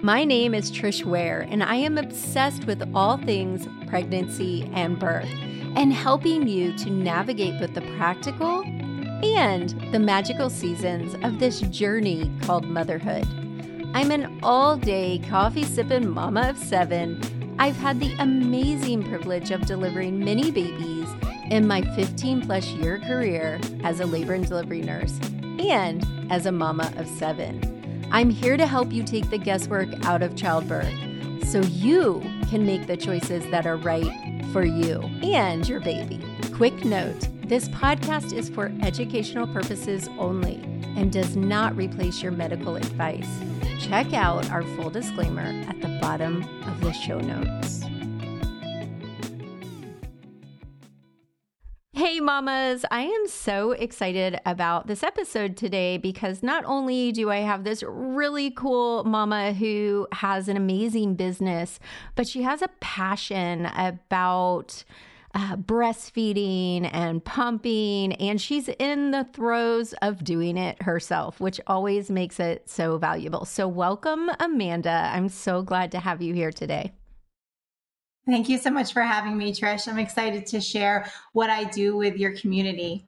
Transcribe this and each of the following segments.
My name is Trish Ware, and I am obsessed with all things pregnancy and birth, and helping you to navigate both the practical and the magical seasons of this journey called motherhood. I'm an all-day coffee-sipping mama of 7. I've had the amazing privilege of delivering many babies in my 15-plus year career as a labor and delivery nurse and as a mama of 7. I'm here to help you take the guesswork out of childbirth so you can make the choices that are right for you and your baby. Quick note, this podcast is for educational purposes only and does not replace your medical advice. Check out our full disclaimer at the bottom of the show notes. Hey mamas, I am so excited about this episode today because not only do I have this really cool mama who has an amazing business, but she has a passion about breastfeeding and pumping, and she's in the throes of doing it herself, which always makes it so valuable. So welcome, Amanda. I'm so glad to have you here today. Thank you so much for having me, Trish. I'm excited to share what I do with your community.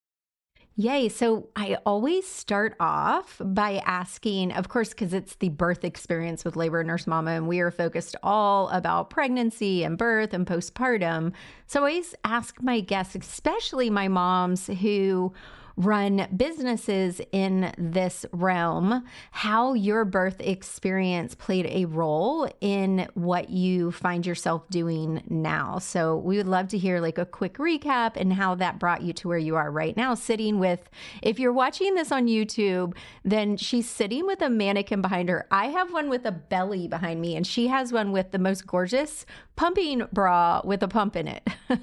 Yay. So I always start off by asking, of course, because it's the birth experience with Labor Nurse Mama, and we are focused all about pregnancy and birth and postpartum. So I always ask my guests, especially my moms who run businesses in this realm, how your birth experience played a role in what you find yourself doing now. So we would love to hear like a quick recap and how that brought you to where you are right now, sitting with, if you're watching this on YouTube, then she's sitting with a mannequin behind her. I have one with a belly behind me, and she has one with the most gorgeous pumping bra with a pump in it.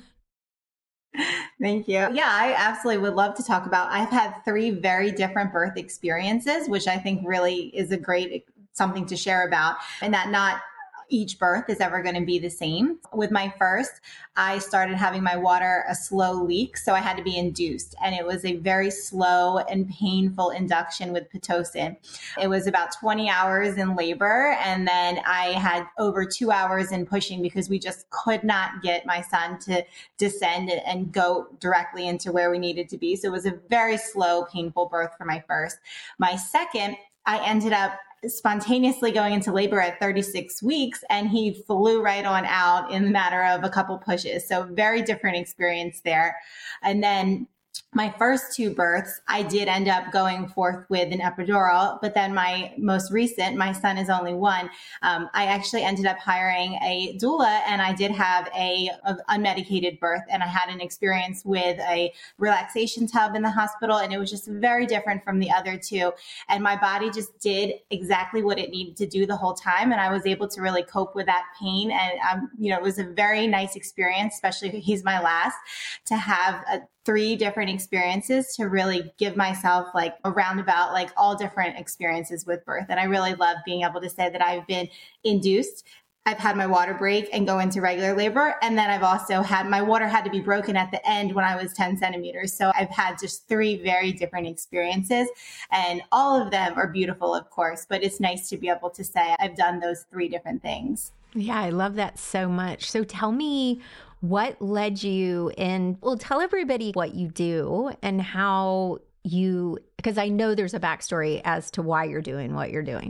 Thank you. Yeah, I absolutely would love to talk about. I've had 3 very different birth experiences, which I think really is a great something to share about, and that not each birth is ever going to be the same. With my first, I started having my water a slow leak, so I had to be induced, and it was a very slow and painful induction with Pitocin. It was about 20 hours in labor, and then I had over 2 hours in pushing because we just could not get my son to descend and go directly into where we needed to be. So it was a very slow, painful birth for my first. My second, I ended up spontaneously going into labor at 36 weeks, and he flew right on out in the matter of a couple pushes. So very different experience there. And then my first 2 births, I did end up going forth with an epidural, but then my most recent, my son is only 1. I actually ended up hiring a doula, and I did have a unmedicated birth, and I had an experience with a relaxation tub in the hospital, and it was just very different from the other 2. And my body just did exactly what it needed to do the whole time, and I was able to really cope with that pain. And it was a very nice experience, especially he's my last, to have 3 different experiences to really give myself like a roundabout, like all different experiences with birth. And I really love being able to say that I've been induced, I've had my water break and go into regular labor. And then I've also had my water had to be broken at the end when I was 10 centimeters. So I've had just 3 very different experiences, and all of them are beautiful, of course, but it's nice to be able to say I've done those 3 different things. Yeah, I love that so much. So tell me, what led you in? Well, tell everybody what you do and how you, because I know there's a backstory as to why you're doing what you're doing.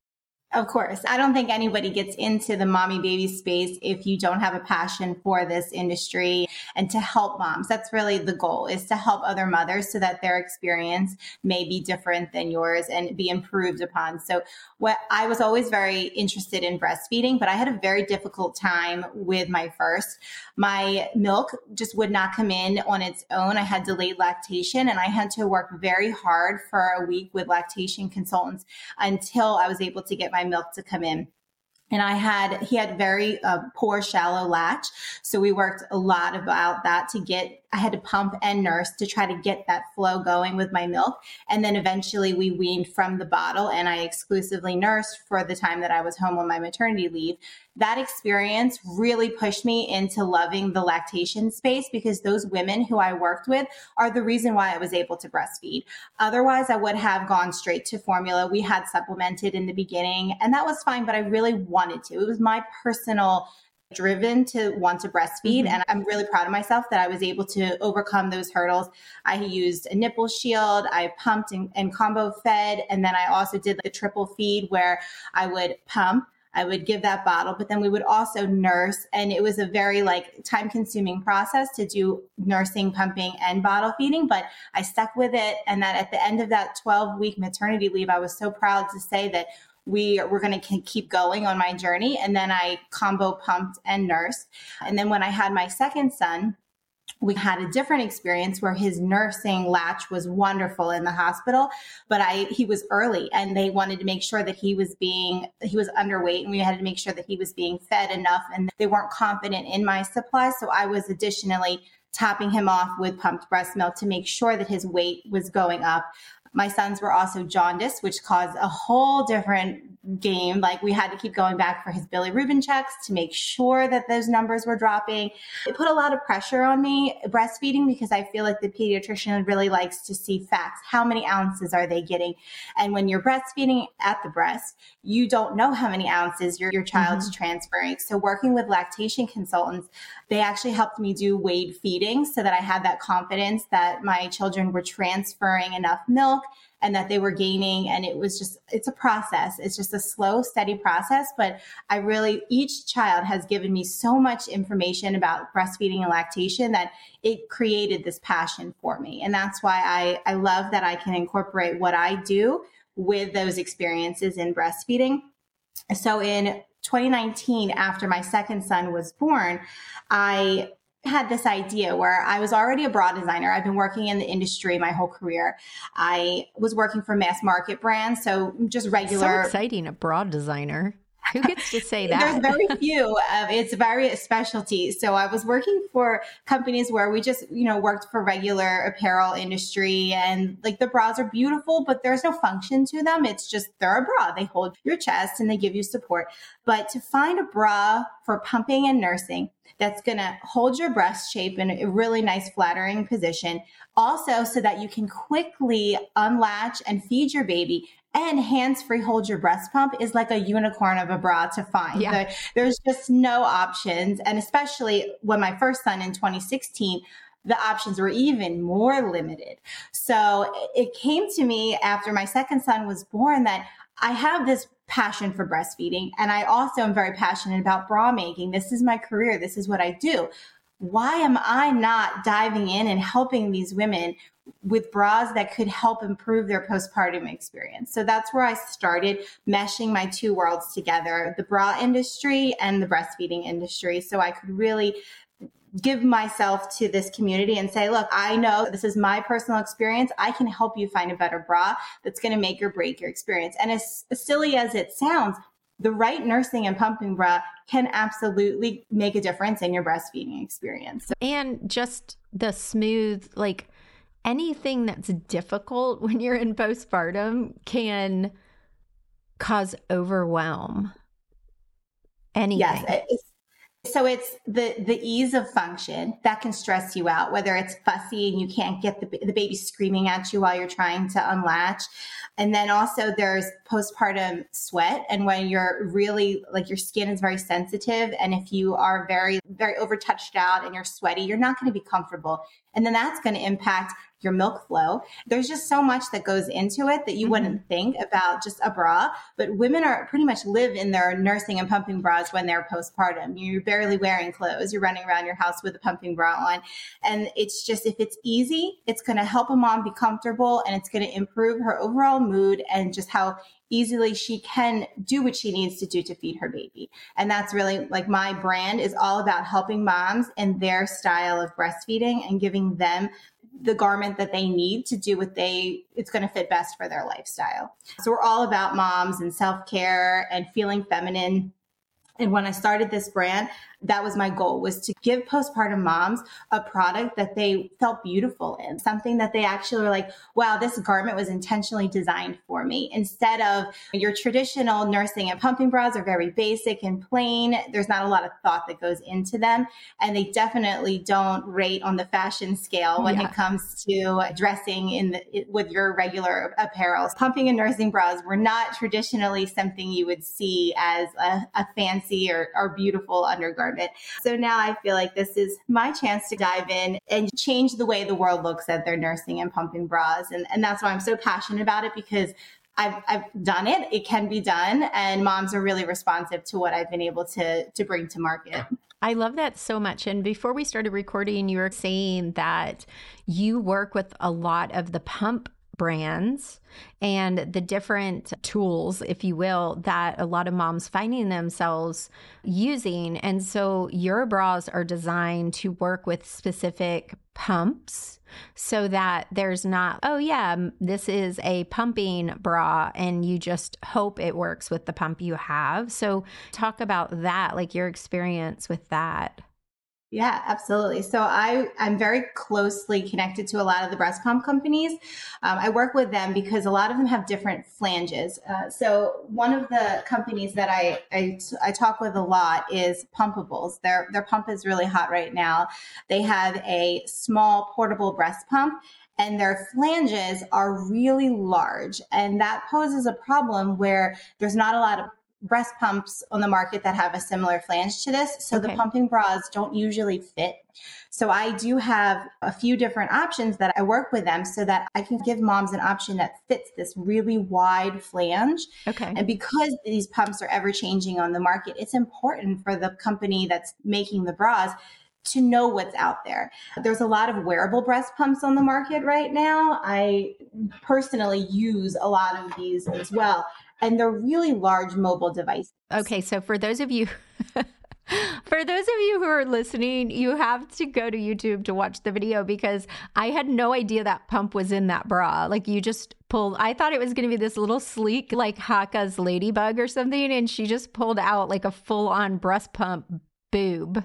Of course. I don't think anybody gets into the mommy baby space if you don't have a passion for this industry and to help moms. That's really the goal, is to help other mothers so that their experience may be different than yours and be improved upon. So what I was always very interested in breastfeeding, but I had a very difficult time with my first. My milk just would not come in on its own. I had delayed lactation, and I had to work very hard for a week with lactation consultants until I was able to get my milk to come in. And he had very poor shallow latch. So we worked a lot about that to get I had to pump and nurse to try to get that flow going with my milk. And then eventually we weaned from the bottle and I exclusively nursed for the time that I was home on my maternity leave. That experience really pushed me into loving the lactation space because those women who I worked with are the reason why I was able to breastfeed. Otherwise, I would have gone straight to formula. We had supplemented in the beginning and that was fine, but I really wanted to. It was my personal driven to want to breastfeed. And I'm really proud of myself that I was able to overcome those hurdles. I used a nipple shield, I pumped and combo fed. And then I also did the triple feed where I would pump, I would give that bottle, but then we would also nurse. And it was a very time consuming process to do nursing, pumping and bottle feeding, but I stuck with it. And that at the end of that 12-week maternity leave, I was so proud to say that we're going to keep going on my journey. And then I combo pumped and nursed. And then when I had my second son, we had a different experience where his nursing latch was wonderful in the hospital, but he was early and they wanted to make sure that he was underweight and we had to make sure that he was being fed enough and they weren't confident in my supply. So I was additionally topping him off with pumped breast milk to make sure that his weight was going up. My sons were also jaundiced, which caused a whole different game. We had to keep going back for his bilirubin checks to make sure that those numbers were dropping. It put a lot of pressure on me breastfeeding because I feel like the pediatrician really likes to see facts. How many ounces are they getting? And when you're breastfeeding at the breast, you don't know how many ounces your child's transferring. So working with lactation consultants, they actually helped me do weighed feeding so that I had that confidence that my children were transferring enough milk and that they were gaining. And it's a process. It's just a slow, steady process. But each child has given me so much information about breastfeeding and lactation that it created this passion for me. And that's why I love that I can incorporate what I do with those experiences in breastfeeding. So in 2019, after my second son was born, I had this idea where I was already a bra designer. I've been working in the industry my whole career. I was working for mass market brands, so just regular. So exciting, a bra designer. Who gets to say that? There's very few. It's very specialty. So I was working for companies where we just, worked for regular apparel industry and the bras are beautiful, but there's no function to them. It's just, they're a bra. They hold your chest and they give you support. But to find a bra for pumping and nursing that's going to hold your breast shape in a really nice flattering position, also so that you can quickly unlatch and feed your baby and hands-free hold your breast pump is like a unicorn of a bra to find. Yeah. There's just no options. And especially when my first son in 2016, the options were even more limited. So it came to me after my second son was born that I have this passion for breastfeeding. And I also am very passionate about bra making. This is my career. This is what I do. Why am I not diving in and helping these women with bras that could help improve their postpartum experience? So that's where I started meshing my two worlds together, the bra industry and the breastfeeding industry. So I could really give myself to this community and say, look, I know this is my personal experience. I can help you find a better bra that's going to make or break your experience. And as silly as it sounds, the right nursing and pumping bra can absolutely make a difference in your breastfeeding experience. And just the smooth, anything that's difficult when you're in postpartum can cause overwhelm. Anything. Yes. So it's the ease of function that can stress you out, whether it's fussy and you can't get the baby screaming at you while you're trying to unlatch. And then also there's postpartum sweat. And when you're really your skin is very sensitive. And if you are very, very over touched out and you're sweaty, you're not going to be comfortable. And then that's going to impact your milk flow. There's just so much that goes into it that you wouldn't think about just a bra, but women are pretty much live in their nursing and pumping bras when they're postpartum. You're barely wearing clothes. You're running around your house with a pumping bra on. And it's just, if it's easy, it's going to help a mom be comfortable and it's going to improve her overall mood and just how easily she can do what she needs to do to feed her baby. And that's really my brand is all about helping moms in their style of breastfeeding and giving them the garment that they need to do it's going to fit best for their lifestyle. So we're all about moms and self-care and feeling feminine And when I started this brand, that was my goal, was to give postpartum moms a product that they felt beautiful in, something that they actually were like, wow, this garment was intentionally designed for me. Instead of your traditional nursing and pumping bras are very basic and plain. There's not a lot of thought that goes into them. And they definitely don't rate on the fashion scale when it comes to dressing with your regular apparel. Pumping and nursing bras were not traditionally something you would see as a fancy or beautiful undergarment. So now I feel like this is my chance to dive in and change the way the world looks at their nursing and pumping bras. And that's why I'm so passionate about it, because I've done it. It can be done. And moms are really responsive to what I've been able to bring to market. I love that so much. And before we started recording, you were saying that you work with a lot of the pump brands and the different tools, if you will, that a lot of moms finding themselves using. And so your bras are designed to work with specific pumps so that there's not, oh yeah, this is a pumping bra and you just hope it works with the pump you have. So talk about that, like your experience with that. Yeah, absolutely. So I'm very closely connected to a lot of the breast pump companies. I work with them because a lot of them have different flanges. So one of the companies that I talk with a lot is Pumpables. Their pump is really hot right now. They have a small portable breast pump, and their flanges are really large. And that poses a problem where there's not a lot of breast pumps on the market that have a similar flange to this. So the pumping bras don't usually fit. So I do have a few different options that I work with them so that I can give moms an option that fits this really wide flange. Okay. And because these pumps are ever changing on the market, it's important for the company that's making the bras to know what's out there. There's a lot of wearable breast pumps on the market right now. I personally use a lot of these as well. And they're really large mobile devices. Okay, so for those of you who are listening, you have to go to YouTube to watch the video, because I had no idea that pump was in that bra. Like you just pulled, I thought it was going to be this little sleek, like Haka's ladybug or something. And she just pulled out like a full on breast pump boob.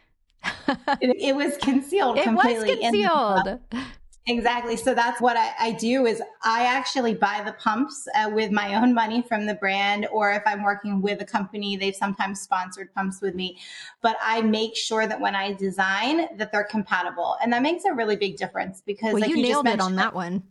It was concealed completely. It was concealed. Exactly. So that's what I do is I actually buy the pumps with my own money from the brand, or if I'm working with a company, they've sometimes sponsored pumps with me, but I make sure that when I design that they're compatible. And that makes a really big difference because well, like you nailed it on that one.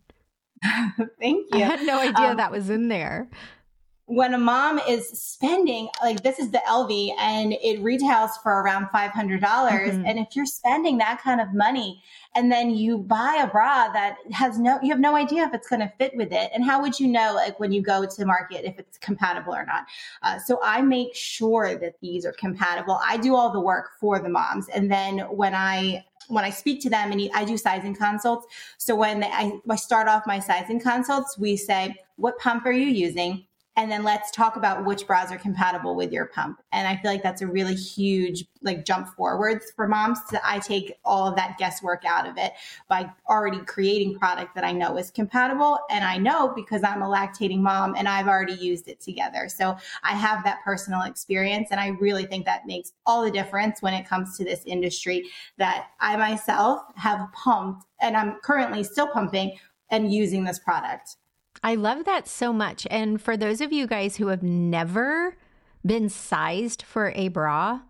Thank you. I had no idea that was in there. When a mom is spending, like this is the LV and it retails for around $500. And if you're spending that kind of money and then you buy a bra that you have no idea if it's going to fit with it. And how would you know, like when you go to market, if it's compatible or not? So I make sure that these are compatible. I do all the work for the moms. And then when I speak to them and I do sizing consults. So when I start off my sizing consults, we say, what pump are you using? And then let's talk about which bras are compatible with your pump. And I feel like that's a really huge like jump forwards for moms. So I take all of that guesswork out of it by already creating product that I know is compatible. And I know because I'm a lactating mom and I've already used it together. So I have that personal experience. And I really think that makes all the difference when it comes to this industry, that I myself have pumped and I'm currently still pumping and using this product. I love that so much. And for those of you guys who have never been sized for a bra,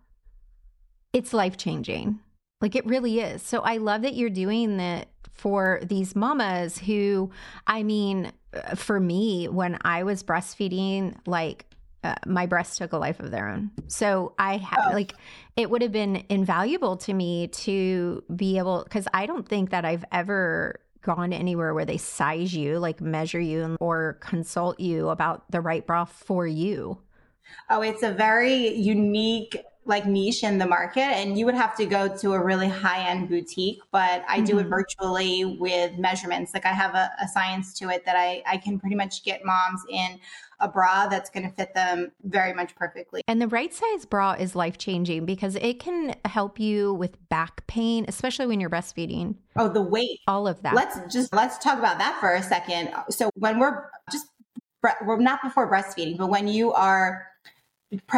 it's life-changing. Like it really is. So I love that you're doing that for these mamas who, I mean, for me, when I was breastfeeding, like my breasts took a life of their own. So like it would have been invaluable to me to be able, because I don't think that I've ever gone anywhere where they size you, like measure you or consult you about the right bra for you. Oh, it's a very unique like niche in the market, and you would have to go to a really high-end boutique, but I do it virtually with measurements. Like I have a science to it that I can pretty much get moms in a bra that's going to fit them very much perfectly. And the right size bra is life-changing because it can help you with back pain, especially when you're breastfeeding. Oh, the weight. All of that. Let's talk about that for a second. So when we're not before breastfeeding, but when you are pregnant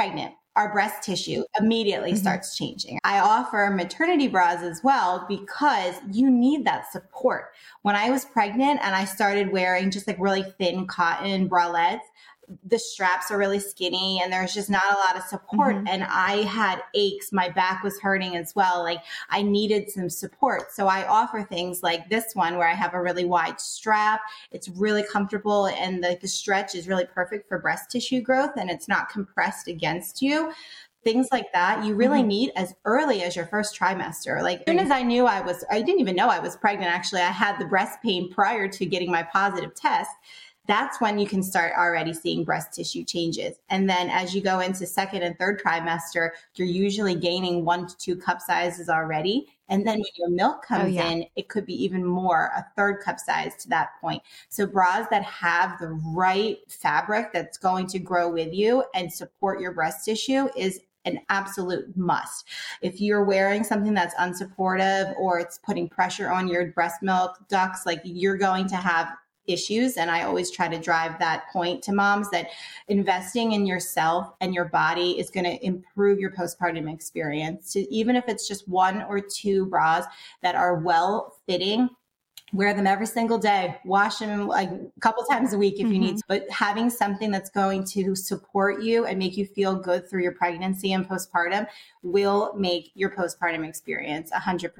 our breast tissue immediately starts changing. I offer maternity bras as well because you need that support. When I was pregnant and I started wearing just like really thin cotton bralettes, the straps are really skinny and there's just not a lot of support. And I had aches. My back was hurting as well. Like I needed some support. So I offer things like this one where I have a really wide strap. It's really comfortable and the stretch is really perfect for breast tissue growth and it's not compressed against you. Things like that you really need as early as your first trimester. Like as soon as I knew I didn't even know I was pregnant. Actually, I had the breast pain prior to getting my positive test. That's when you can start already seeing breast tissue changes. And then as you go into second and third trimester, you're usually gaining 1 to 2 cup sizes already. And then when your milk comes in, it could be even more, a third cup size to that point. So bras that have the right fabric that's going to grow with you and support your breast tissue is an absolute must. If you're wearing something that's unsupportive or it's putting pressure on your breast milk ducts, like you're going to have issues. And I always try to drive that point to moms that investing in yourself and your body is going to improve your postpartum experience. So even if it's just 1 or 2 bras that are well fitting, wear them every single day, wash them like a couple times a week if you need to, but having something that's going to support you and make you feel good through your pregnancy and postpartum will make your postpartum experience 100%.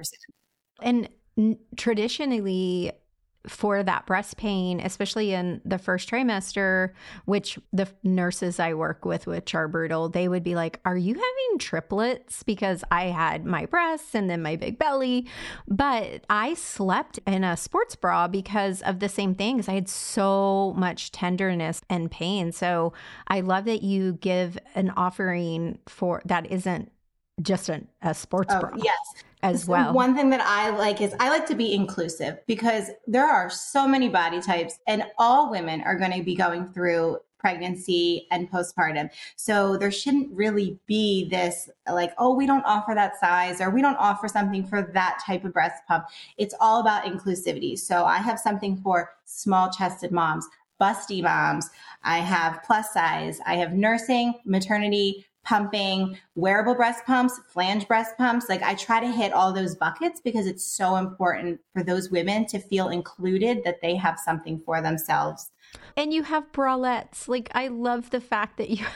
And traditionally, for that breast pain, especially in the first trimester, which the nurses I work with, which are brutal, they would be like, are you having triplets? Because I had my breasts and then my big belly, but I slept in a sports bra because of the same things. I had so much tenderness and pain. So I love that you give an offering for that isn't just a sports bra. Yes. As well. One thing that I like is I like to be inclusive because there are so many body types and all women are going to be going through pregnancy and postpartum. So there shouldn't really be this like, oh, we don't offer that size or we don't offer something for that type of breast pump. It's all about inclusivity. So I have something for small chested moms, busty moms. I have plus size. I have nursing, maternity, pumping, wearable breast pumps, flange breast pumps. Like I try to hit all those buckets because it's so important for those women to feel included, that they have something for themselves. And you have bralettes. Like I love the fact that you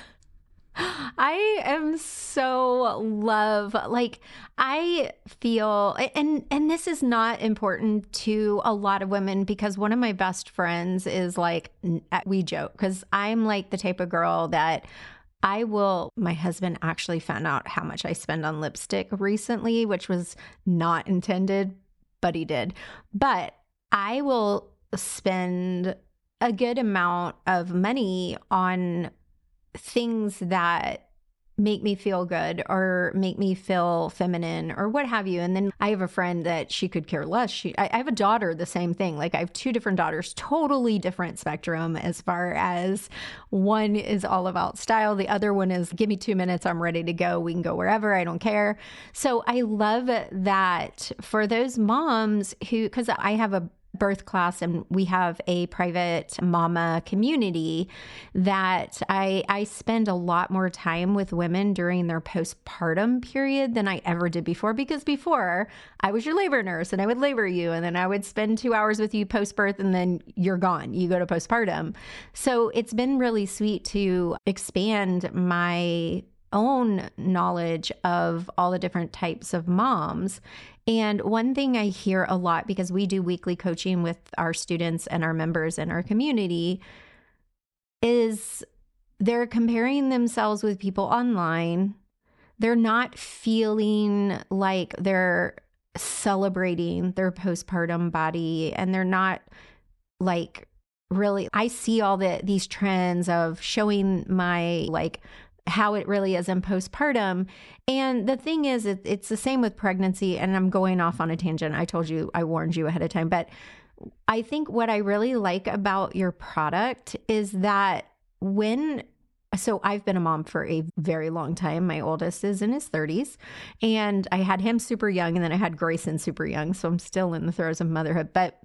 I am so like I feel and this is not important to a lot of women because one of my best friends is like, we joke because I'm like the type of girl that my husband actually found out how much I spend on lipstick recently, which was not intended, but he did. But I will spend a good amount of money on things that make me feel good or make me feel feminine or what have you. And then I have a friend that she could care less. I have a daughter, the same thing. Like I have 2 different daughters, totally different spectrum as far as one is all about style. The other one is give me 2 minutes. I'm ready to go. We can go wherever. I don't care. So I love that for those moms because I have a birth class and we have a private mama community that I spend a lot more time with women during their postpartum period than I ever did before, because before I was your labor nurse and I would labor you and then I would spend 2 hours with you post-birth and then you're gone. You go to postpartum. So it's been really sweet to expand my own knowledge of all the different types of moms. And one thing I hear a lot, because we do weekly coaching with our students and our members in our community, is they're comparing themselves with people online. They're not feeling like they're celebrating their postpartum body, and they're not like really, I see all these trends of showing my like how it really is in postpartum. And the thing is, it's the same with pregnancy. And I'm going off on a tangent. I warned you ahead of time. But I think what I really like about your product is that so I've been a mom for a very long time. My oldest is in his 30s and I had him super young and then I had Grayson super young. So I'm still in the throes of motherhood. But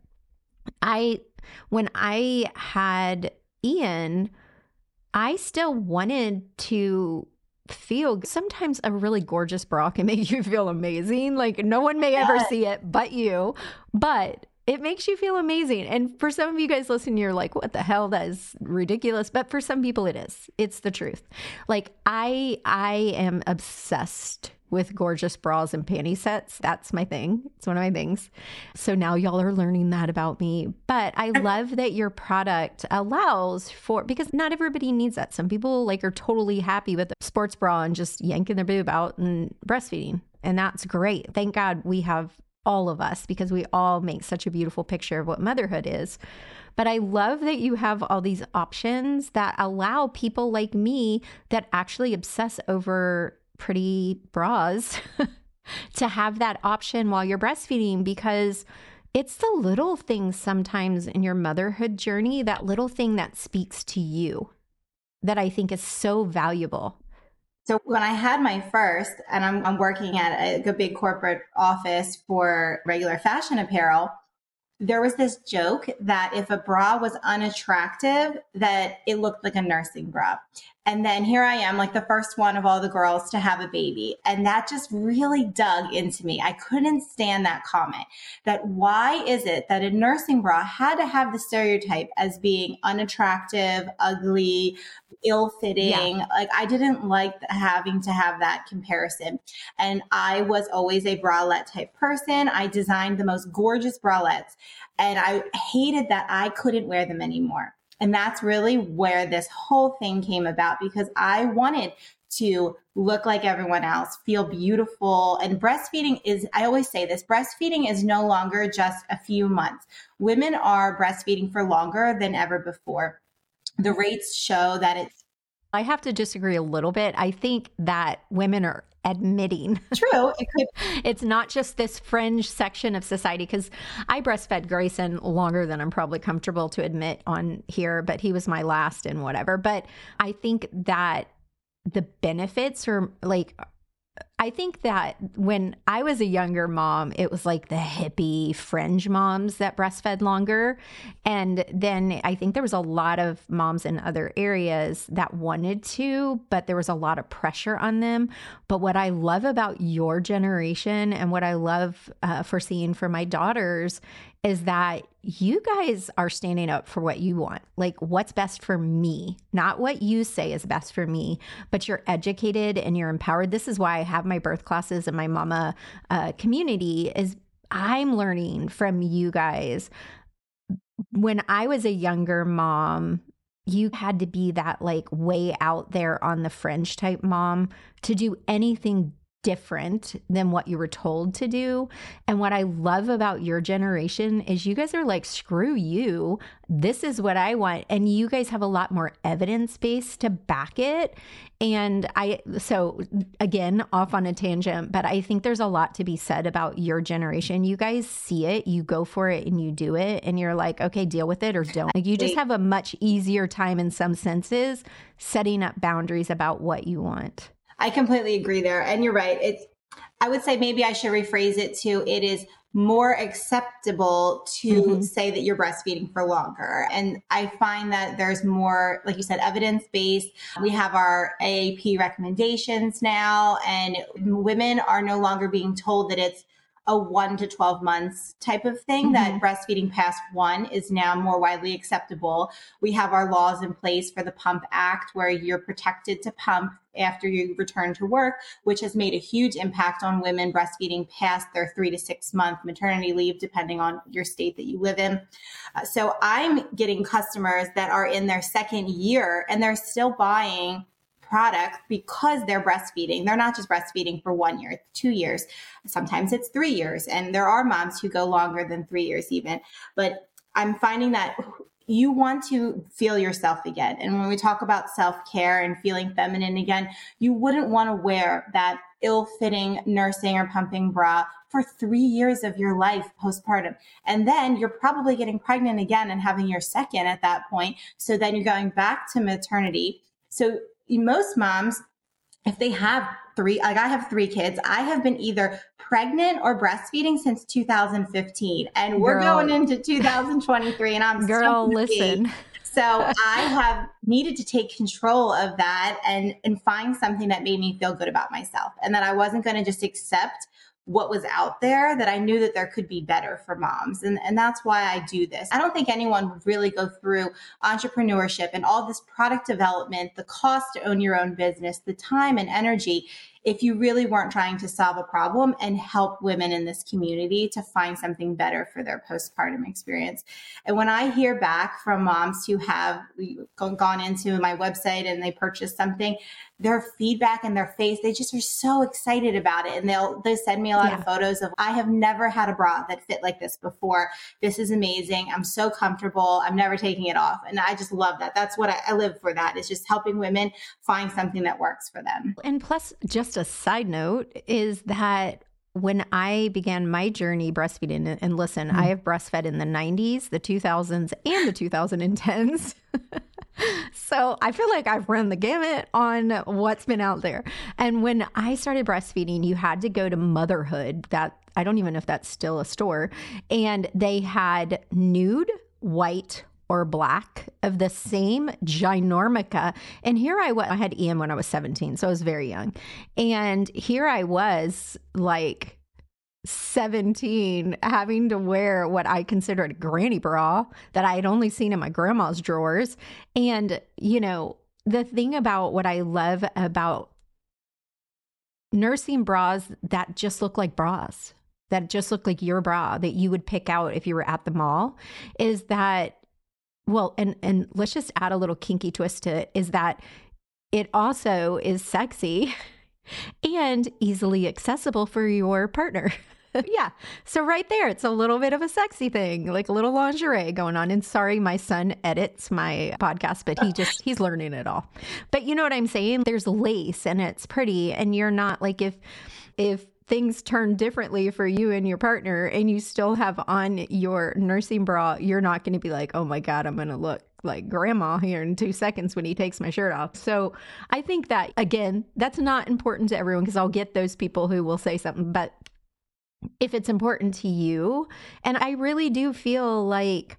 when I had Ian, I still wanted to feel, sometimes a really gorgeous bra can make you feel amazing. Like no one may ever see it but you, but it makes you feel amazing. And for some of you guys listening, you're like, what the hell? That is ridiculous. But for some people it is. It's the truth. Like I am obsessed with gorgeous bras and panty sets. That's my thing. It's one of my things. So now y'all are learning that about me. But I love that your product allows for, because not everybody needs that. Some people like are totally happy with a sports bra and just yanking their boob out and breastfeeding. And that's great. Thank God we have all of us, because we all make such a beautiful picture of what motherhood is. But I love that you have all these options that allow people like me that actually obsess over pretty bras to have that option while you're breastfeeding, because it's the little things sometimes in your motherhood journey, that little thing that speaks to you, that I think is so valuable. So when I had my first, and I'm working at a big corporate office for regular fashion apparel, there was this joke that if a bra was unattractive, that it looked like a nursing bra. And then here I am, like the first one of all the girls to have a baby. And that just really dug into me. I couldn't stand that comment, that why is it that a nursing bra had to have the stereotype as being unattractive, ugly, ill-fitting. Yeah. Like I didn't like having to have that comparison. And I was always a bralette type person. I designed the most gorgeous bralettes, and I hated that I couldn't wear them anymore. And that's really where this whole thing came about, because I wanted to look like everyone else, feel beautiful. And breastfeeding is, I always say this, breastfeeding is no longer just a few months. Women are breastfeeding for longer than ever before. The rates show that it's... I have to disagree a little bit. I think that women are admitting. True. It's not just this fringe section of society, because I breastfed Grayson longer than I'm probably comfortable to admit on here, but he was my last and whatever. But I think that the benefits are like, I think that when I was a younger mom, it was like the hippie fringe moms that breastfed longer. And then I think there was a lot of moms in other areas that wanted to, but there was a lot of pressure on them. But what I love about your generation, and what I love foreseeing for my daughters, is that you guys are standing up for what you want, like what's best for me, not what you say is best for me, but you're educated and you're empowered. This is why I have my birth classes and my mama community, is I'm learning from you guys. When I was a younger mom, you had to be that like way out there on the fringe type mom to do anything different than what you were told to do. And what I love about your generation is you guys are like, screw you. This is what I want. And you guys have a lot more evidence base to back it. And so again, off on a tangent, but I think there's a lot to be said about your generation. You guys see it, you go for it and you do it. And you're like, okay, deal with it or don't. Like you just have a much easier time in some senses setting up boundaries about what you want. I completely agree there. And you're right. I would say maybe I should rephrase it to, it is more acceptable to say that you're breastfeeding for longer. And I find that there's more, like you said, evidence-based. We have our AAP recommendations now, and women are no longer being told that it's a 1 to 12 months type of thing, that breastfeeding past 1 is now more widely acceptable. We have our laws in place for the Pump Act, where you're protected to pump after you return to work, which has made a huge impact on women breastfeeding past their 3 to 6 month maternity leave, depending on your state that you live in. So I'm getting customers that are in their second year and they're still buying product because they're breastfeeding. They're not just breastfeeding for 1 year, 2 years. Sometimes it's 3 years. And there are moms who go longer than 3 years even. But I'm finding that you want to feel yourself again. And when we talk about self-care and feeling feminine again, you wouldn't want to wear that ill-fitting nursing or pumping bra for 3 years of your life postpartum. And then you're probably getting pregnant again and having your second at that point. So then you're going back to maternity. So most moms, if they have I have 3 kids, I have been either pregnant or breastfeeding since 2015. And we're going into 2023 and I'm listen. So I have needed to take control of that and find something that made me feel good about myself, and that I wasn't going to just accept what was out there, that I knew that there could be better for moms. And that's why I do this. I don't think anyone would really go through entrepreneurship and all this product development, the cost to own your own business, the time and energy, if you really weren't trying to solve a problem and help women in this community to find something better for their postpartum experience. And when I hear back from moms who have gone into my website and they purchased something, their feedback and their face, they just are so excited about it. And they send me a lot of photos of, I have never had a bra that fit like this before. This is amazing. I'm so comfortable. I'm never taking it off. And I just love that. That's what I live for. That is just helping women find something that works for them. And plus, just a side note is that when I began my journey breastfeeding, and listen, I have breastfed in the 90s, the 2000s, and the 2010s. So I feel like I've run the gamut on what's been out there. And when I started breastfeeding, you had to go to Motherhood. That I don't even know if that's still a store. And they had nude, white, or black of the same ginormica. And here I was, I had Ian when I was 17, so I was very young. And here I was like 17 having to wear what I considered a granny bra that I had only seen in my grandma's drawers. And, you know, the thing about what I love about nursing bras that just look like bras, that just look like your bra that you would pick out if you were at the mall, is that, well, and let's just add a little kinky twist to it, is that it also is sexy and easily accessible for your partner. Yeah. So right there, it's a little bit of a sexy thing, like a little lingerie going on. And sorry, my son edits my podcast, but he's learning it all. But you know what I'm saying? There's lace and it's pretty. And you're not like, if things turn differently for you and your partner and you still have on your nursing bra, you're not going to be like, oh my God, I'm going to look like grandma here in 2 seconds when he takes my shirt off. So I think that, again, that's not important to everyone, because I'll get those people who will say something, but if it's important to you, and I really do feel like,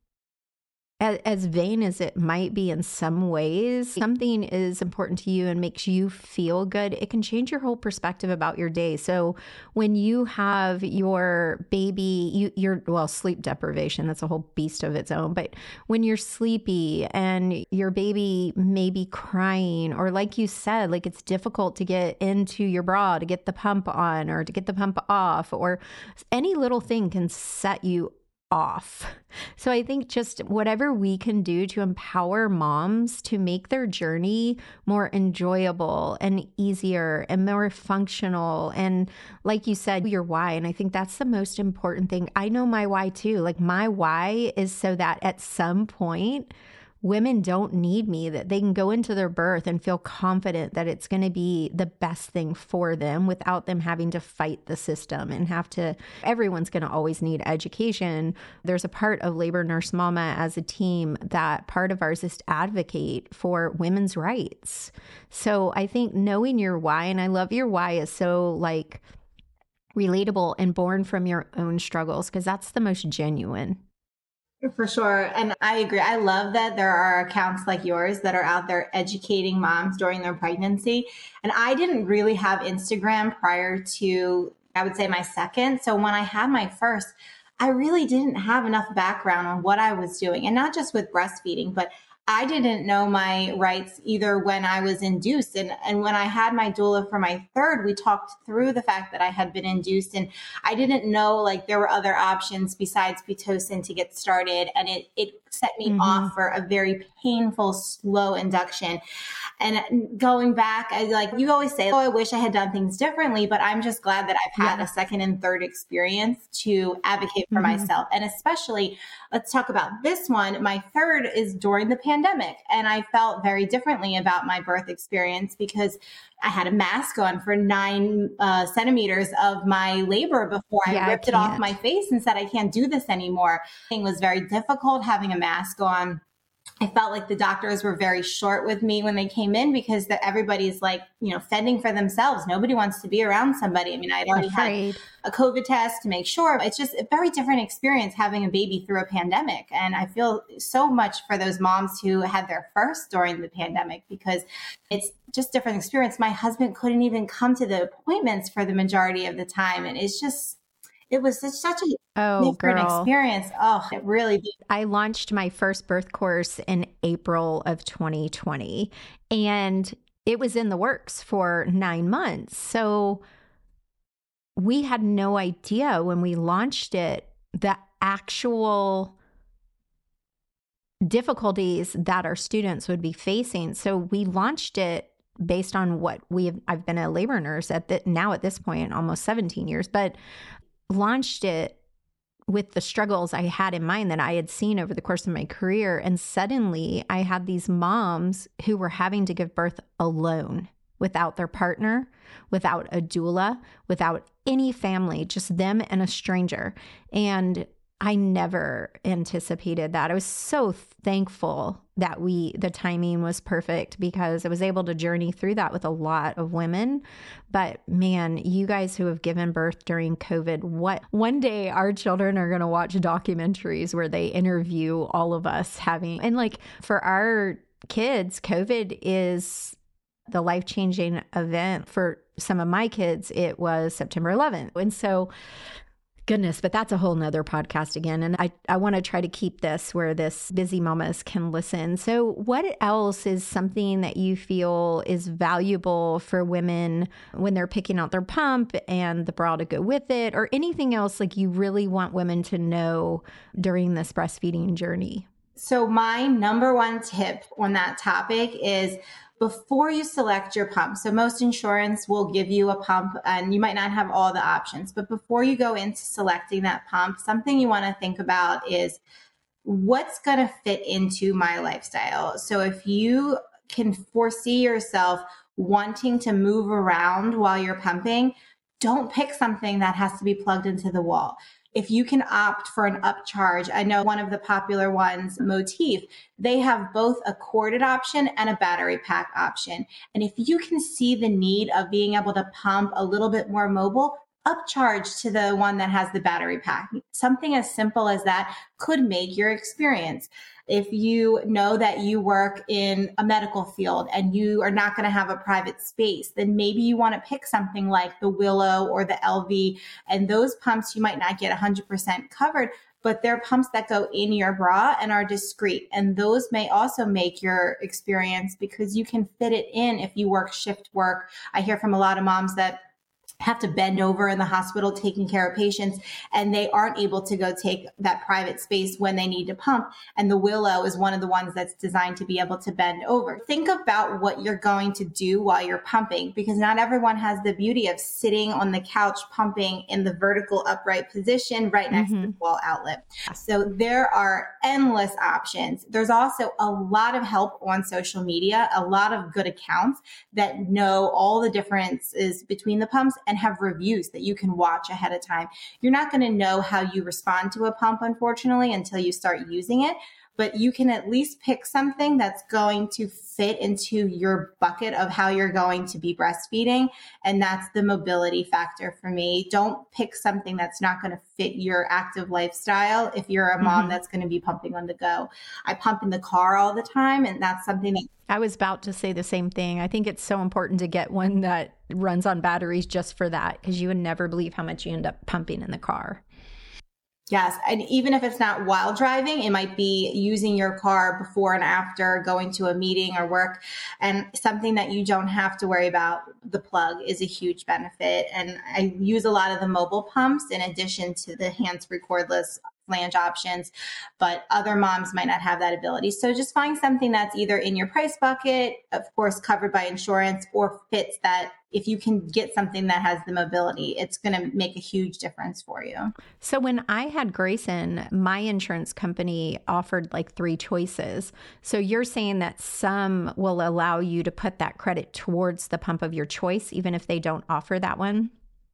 as vain as it might be in some ways, something is important to you and makes you feel good, it can change your whole perspective about your day. So when you have your baby, well, sleep deprivation, that's a whole beast of its own. But when you're sleepy and your baby may be crying, or like you said, like it's difficult to get into your bra, to get the pump on or to get the pump off, or any little thing can set you off. So I think just whatever we can do to empower moms to make their journey more enjoyable and easier and more functional. And like you said, your why. And I think that's the most important thing. I know my why too. Like my why is so that at some point, women don't need me, that they can go into their birth and feel confident that it's going to be the best thing for them without them having to fight the system and everyone's going to always need education. There's a part of Labor Nurse Mama as a team that part of ours is to advocate for women's rights. So I think knowing your why, and I love your why is so like relatable and born from your own struggles, because that's the most genuine. For sure. And I agree. I love that there are accounts like yours that are out there educating moms during their pregnancy. And I didn't really have Instagram prior to, I would say, my second. So when I had my first, I really didn't have enough background on what I was doing, and not just with breastfeeding, but I didn't know my rights either when I was induced. And when I had my doula for my third, we talked through the fact that I had been induced, and I didn't know like there were other options besides Pitocin to get started. And it set me off for a very painful, slow induction. And going back, you always say, oh, I wish I had done things differently, but I'm just glad that I've had a second and third experience to advocate for myself. And especially, let's talk about this one. My third is during the pandemic. And I felt very differently about my birth experience because I had a mask on for 9 centimeters of my labor before I ripped it off my face and said, I can't do this anymore. It was very difficult having a mask on. I felt like the doctors were very short with me when they came in because everybody's like, fending for themselves. Nobody wants to be around somebody. I mean, I'd already had a COVID test to make sure. It's just a very different experience having a baby through a pandemic. And I feel so much for those moms who had their first during the pandemic because it's just different experience. My husband couldn't even come to the appointments for the majority of the time. And it was such a different experience. Oh, it really did. I launched my first birth course in April of 2020, and it was in the works for 9 months. So we had no idea when we launched it the actual difficulties that our students would be facing. So we launched it based on what I've been a labor nurse at this point, almost 17 years, but launched it with the struggles I had in mind that I had seen over the course of my career. And suddenly I had these moms who were having to give birth alone, without their partner, without a doula, without any family, just them and a stranger. And I never anticipated that. I was so thankful that the timing was perfect because I was able to journey through that with a lot of women. But man, you guys who have given birth during COVID, one day our children are going to watch documentaries where they interview all of us and like for our kids, COVID is the life-changing event. For some of my kids, it was September 11th. And so goodness, but that's a whole nother podcast again. And I want to try to keep this where this busy mamas can listen. So what else is something that you feel is valuable for women when they're picking out their pump and the bra to go with it, or anything else like you really want women to know during this breastfeeding journey? So my number one tip on that topic is before you select your pump. So most insurance will give you a pump and you might not have all the options, but before you go into selecting that pump, something you want to think about is what's going to fit into my lifestyle. So if you can foresee yourself wanting to move around while you're pumping, don't pick something that has to be plugged into the wall. If you can opt for an upcharge, I know one of the popular ones, Motif, they have both a corded option and a battery pack option. And if you can see the need of being able to pump a little bit more mobile, upcharge to the one that has the battery pack. Something as simple as that could make your experience. If you know that you work in a medical field and you are not going to have a private space, then maybe you want to pick something like the Willow or the LV. And those pumps, you might not get 100% covered, but they're pumps that go in your bra and are discreet. And those may also make your experience because you can fit it in if you work shift work. I hear from a lot of moms that have to bend over in the hospital taking care of patients and they aren't able to go take that private space when they need to pump. And the Willow is one of the ones that's designed to be able to bend over. Think about what you're going to do while you're pumping, because not everyone has the beauty of sitting on the couch pumping in the vertical upright position right next to the wall outlet. So there are endless options. There's also a lot of help on social media, a lot of good accounts that know all the differences between the pumps and have reviews that you can watch ahead of time. You're not going to know how you respond to a pump, unfortunately, until you start using it, but you can at least pick something that's going to fit into your bucket of how you're going to be breastfeeding. And that's the mobility factor for me. Don't pick something that's not going to fit your active lifestyle if you're a mom that's going to be pumping on the go. I pump in the car all the time, and that's something that I was about to say the same thing. I think it's so important to get one that runs on batteries just for that, because you would never believe how much you end up pumping in the car. Yes. And even if it's not while driving, it might be using your car before and after going to a meeting or work. And something that you don't have to worry about, the plug, is a huge benefit. And I use a lot of the mobile pumps in addition to the hands-free cordless flange options, but other moms might not have that ability. So just find something that's either in your price bucket, of course, covered by insurance, or fits that. If you can get something that has the mobility, it's going to make a huge difference for you. So when I had Grayson, my insurance company offered like 3 choices. So you're saying that some will allow you to put that credit towards the pump of your choice, even if they don't offer that one?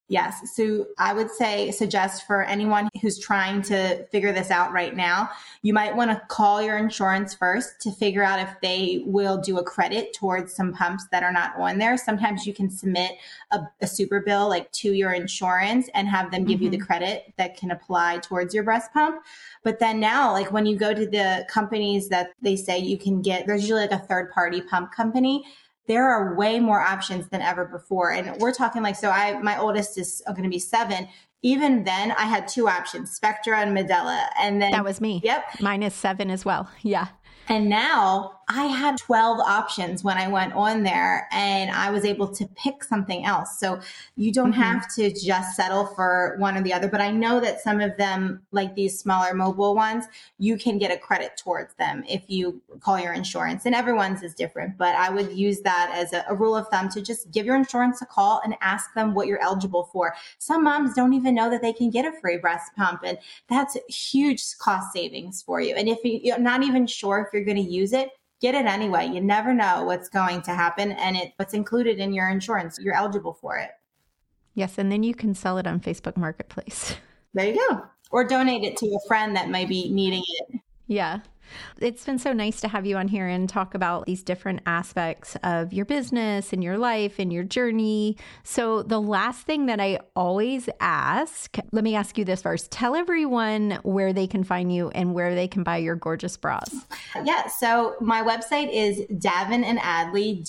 Yes. So I would suggest for anyone who's trying to figure this out right now, you might want to call your insurance first to figure out if they will do a credit towards some pumps that are not on there. Sometimes you can submit a super bill like to your insurance and have them give you the credit that can apply towards your breast pump. But then now, like when you go to the companies that they say you can get, there's usually like a third party pump company. There are way more options than ever before. And we're talking like, my oldest is going to be 7. Even then I had 2 options, Spectra and Medela. And then that was me. Yep. Mine is 7 as well. Yeah. And now I had 12 options when I went on there and I was able to pick something else. So you don't have to just settle for one or the other. But I know that some of them, like these smaller mobile ones, you can get a credit towards them if you call your insurance, and everyone's is different. But I would use that as a rule of thumb to just give your insurance a call and ask them what you're eligible for. Some moms don't even know that they can get a free breast pump, and that's huge cost savings for you. And if you're not even sure if you're going to use it, get it anyway. You never know what's going to happen, and what's included in your insurance. You're eligible for it. Yes, and then you can sell it on Facebook Marketplace. There you go. Or donate it to a friend that might be needing it. Yeah. It's been so nice to have you on here and talk about these different aspects of your business and your life and your journey. So the last thing that I always ask, let me ask you this first. Tell everyone where they can find you and where they can buy your gorgeous bras. Yeah. So my website is Davin and Adley,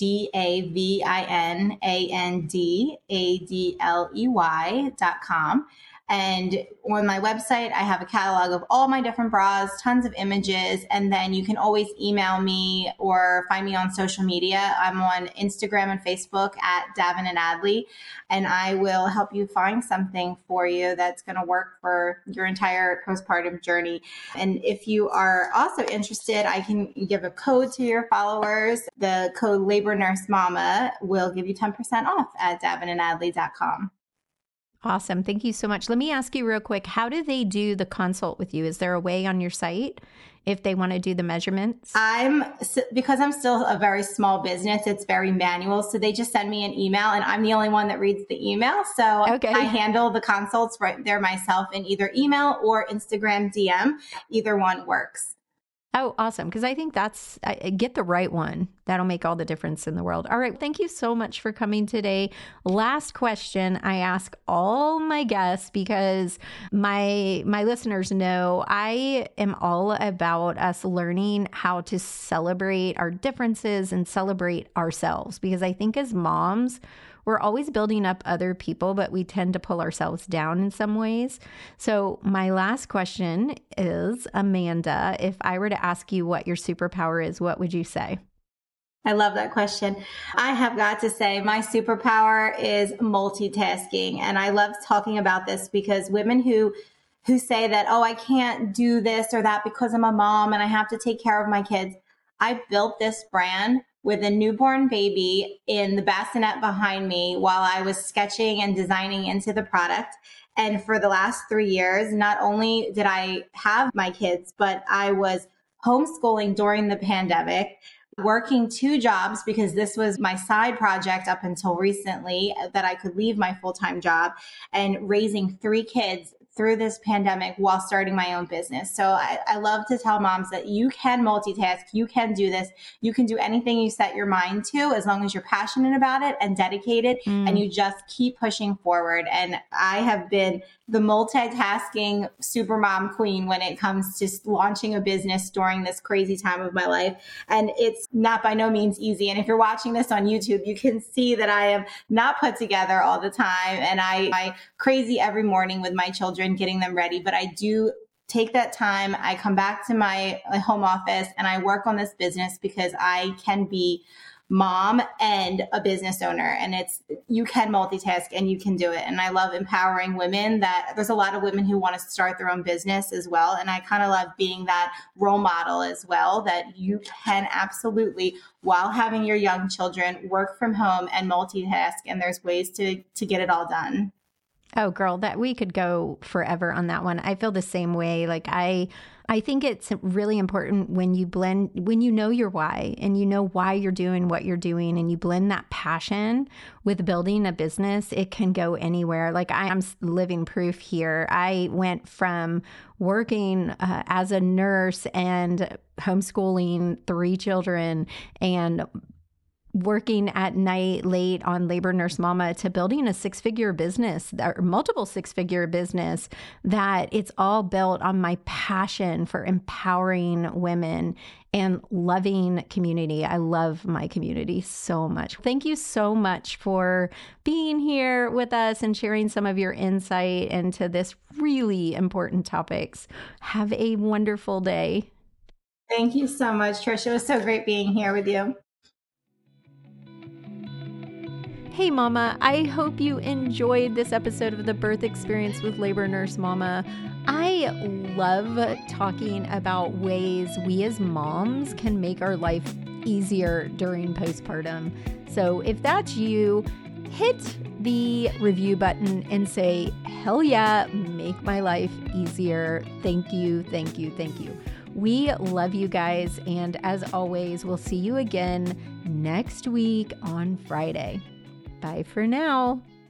DAVINANDADLEY.com. And on my website, I have a catalog of all my different bras, tons of images, and then you can always email me or find me on social media. I'm on Instagram and Facebook at Davin and Adley, and I will help you find something for you that's going to work for your entire postpartum journey. And if you are also interested, I can give a code to your followers. The code Labor Nurse Mama will give you 10% off at davinandadley.com. Awesome. Thank you so much. Let me ask you real quick, how do they do the consult with you? Is there a way on your site if they want to do the measurements? Because I'm still a very small business, it's very manual. So they just send me an email and I'm the only one that reads the email. So I handle the consults right there myself in either email or Instagram DM. Either one works. Oh, awesome. Because I think get the right one. That'll make all the difference in the world. All right. Thank you so much for coming today. Last question I ask all my guests, because my listeners know I am all about us learning how to celebrate our differences and celebrate ourselves, because I think as moms, we're always building up other people, but we tend to pull ourselves down in some ways. So my last question is, Amanda, if I were to ask you what your superpower is, what would you say? I love that question. I have got to say my superpower is multitasking. And I love talking about this because women who say that, oh, I can't do this or that because I'm a mom and I have to take care of my kids. I built this brand with a newborn baby in the bassinet behind me while I was sketching and designing into the product. And for the last 3 years, not only did I have my kids, but I was homeschooling during the pandemic, working 2 jobs because this was my side project up until recently that I could leave my full-time job, and raising 3 kids through this pandemic while starting my own business. So I love to tell moms that you can multitask, you can do this, you can do anything you set your mind to as long as you're passionate about it and dedicated and you just keep pushing forward. And I have been the multitasking super mom queen when it comes to launching a business during this crazy time of my life. And it's not by no means easy. And if you're watching this on YouTube, you can see that I am not put together all the time. And I crazy every morning with my children, getting them ready. But I do take that time. I come back to my home office and I work on this business because I can be mom and a business owner, and you can multitask and you can do it. And I love empowering women. That there's a lot of women who want to start their own business as well. And I kind of love being that role model as well, that you can absolutely, while having your young children, work from home and multitask. And there's ways to get it all done. Oh, girl, that we could go forever on that one. I feel the same way. Like I think it's really important when you blend, when you know your why and you know why you're doing what you're doing and you blend that passion with building a business, it can go anywhere. Like I'm living proof here. I went from working as a nurse and homeschooling 3 children and working at night late on Labor Nurse Mama to building a 6-figure business or multiple 6-figure business that it's all built on my passion for empowering women and loving community. I love my community so much. Thank you so much for being here with us and sharing some of your insight into this really important topics. Have a wonderful day. Thank you so much, Trisha. It was so great being here with you. Hey Mama, I hope you enjoyed this episode of the Birth Experience with Labor Nurse Mama. I love talking about ways we as moms can make our life easier during postpartum. So if that's you, hit the review button and say, hell yeah, make my life easier. Thank you, thank you, thank you. We love you guys. And as always, we'll see you again next week on Friday. Bye for now.